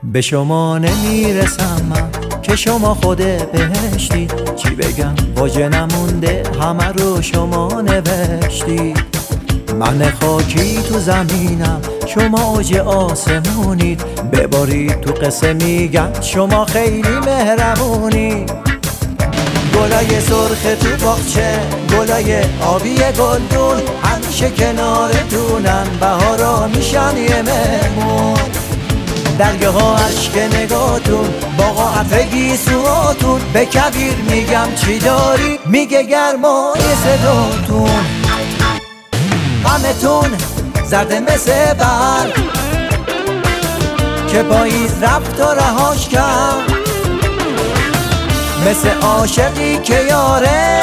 به شما نمیرسم من که شما خود بهشتید. چی بگم واژه نمونده، همه رو شما نوشتید. من خاکی تو زمینم، شما اوج آسمونید. ببارید تو قصه میگم شما خیلی مهربونید. گلای سرخ تو باغچه، گلای آبی گلدون، همیشه کنارتونن، بهارا میشن یه مهمون. درگه ها عشق نگاتون، باغا عطر گیسواتون. به کبیر میگم چی داری، میگه گرمای صداتون. غمتون زرده مثل برگ که پاییز رفت و رهاش کرد، مثل عاشقی که یاره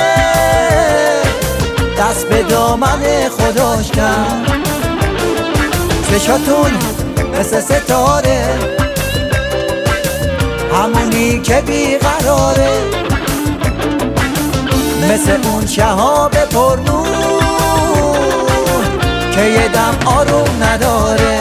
دست به دامن خداش کرد. چشاتون مثل ستاره، همونی که بیقراره، مثل اون شهاب پرنور که یه دم آروم نداره.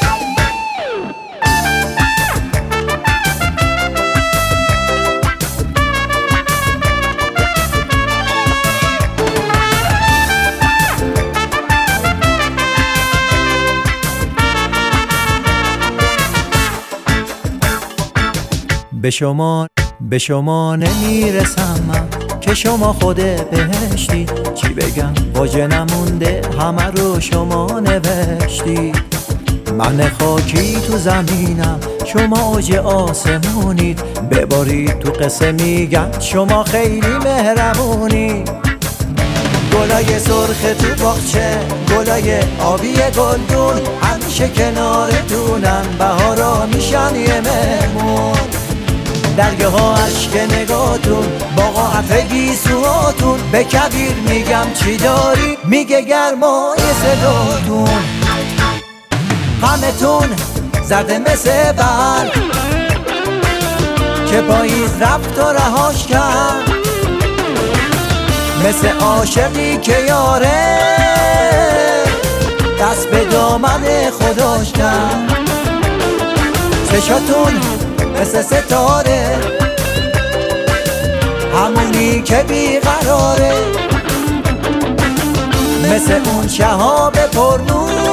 به شما نمیرسم من که شما خود بهشتید. چی بگم واژه نمونده، همه رو شما نوشتید. من خاکی تو زمینم، شما اوج آسمونید. ببارید تو قصه میگم شما خیلی مهربونید. گلای سرخ تو باغچه، گلای آبی گلدون، همیشه کنارتونن، بهارا میشن یه مهمون. درگه ها عشق نگاتون، باغا عطر گیسواتون. به کبیر میگم چی داری، میگه گرمای صداتون. غمتون زرده مثل برگ که پاییز رفت و رهاش کرد، مثل عاشقی که یاره دست به دامن خداش کرد. چشاتون مثل ستاره، همونی که بیقراره، مثل اون شهاب پرنور